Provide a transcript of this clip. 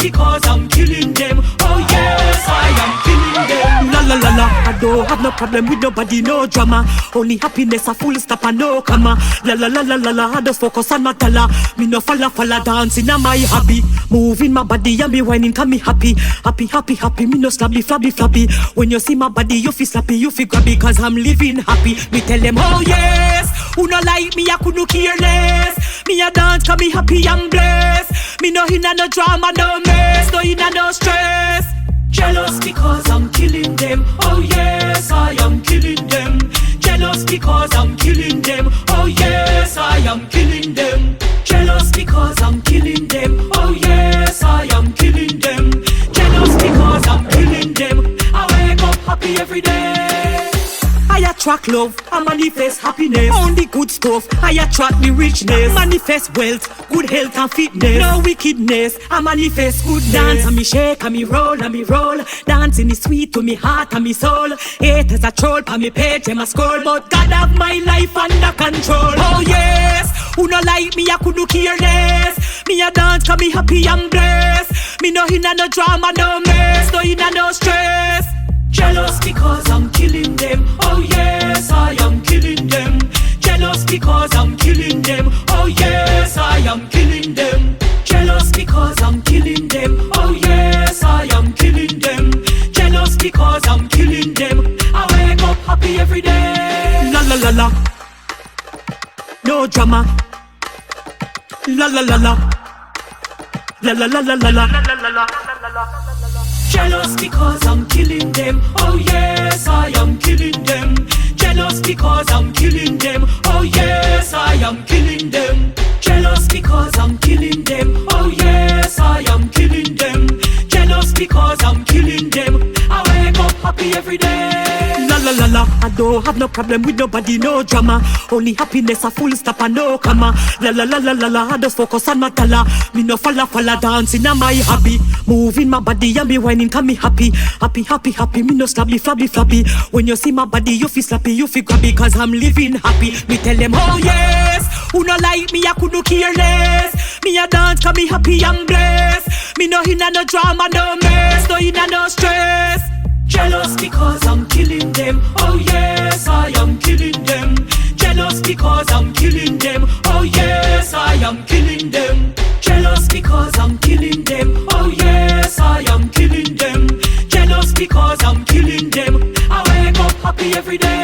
because I'm killing them. Oh yes, I am killing them. La la la la, I don't have no problem with nobody, no drama. Only happiness, a full stop and no comma. La la la la la la, I just focus on my dollar. Me no falla dancing on my hobby. Moving my body and me whining, can me happy. Happy, me no slabby, flabby. When you see my body, you feel slappy, you feel grabby. Cause I'm living happy. Me tell them, oh yes. Who no like me, I couldn't care less. Me a dance, cause me happy and blessed. Me no inna no drama, no mess. No inna no stress. Jealous because I'm killing them. Oh yes, I am killing them. Jealous because I'm killing them. Oh yes, I am killing them. Jealous because I'm killing them. Oh yes, I am killing them. Jealous because I'm killing them. I wake up happy every day. I attract love, I manifest happiness. Only good stuff, I attract the richness. Manifest wealth, good health and fitness. No wickedness, I manifest goodness. Dance and me shake and me roll. Dancing is sweet to me heart and me soul. Haters a troll, pa me page and my scroll. But God have my life under control. Oh yes, who no like me, I couldn't care less. Me a dance cause me happy and blessed. Me no inna no drama, no mess. No inna no stress. Jealous because I'm killing them. Oh yes, I am killing them. Jealous because I'm killing them. Oh yes, I am killing them. Jealous because I'm killing them. Oh yes, I am killing them. Jealous because I'm killing them. I wake up happy every day. La la la la. No drama. La la la la. La la la la la la. Jealous because I'm killing them. Oh yes, I am killing them. Jealous because I'm killing them. Oh yes, I am killing them. Jealous because I'm killing them. Oh yes, I am killing them. Jealous because I'm killing them. I wake up happy every day. La la la la, I don't have no problem with nobody, no drama. Only happiness, a full stop and no comma. La la la la la la, I just focus on my dollar. Me no falla dancing on my hobby. Moving my body and me whining, can me happy. Me no flabby. When you see my body, you feel slappy, you feel grabby. Cause I'm living happy. Me tell them, oh yes. Who no like me, I couldn't care less. Me a dance cause me happy and blessed. Me no inna no drama, no mess. No inna no stress. Jealous because I'm killing them. Oh yes, I am killing them. Jealous because I'm killing them. Oh yes, I am killing them. Jealous because I'm killing them. Oh yes, I am killing them. Jealous because I'm killing them. I wake up happy every day.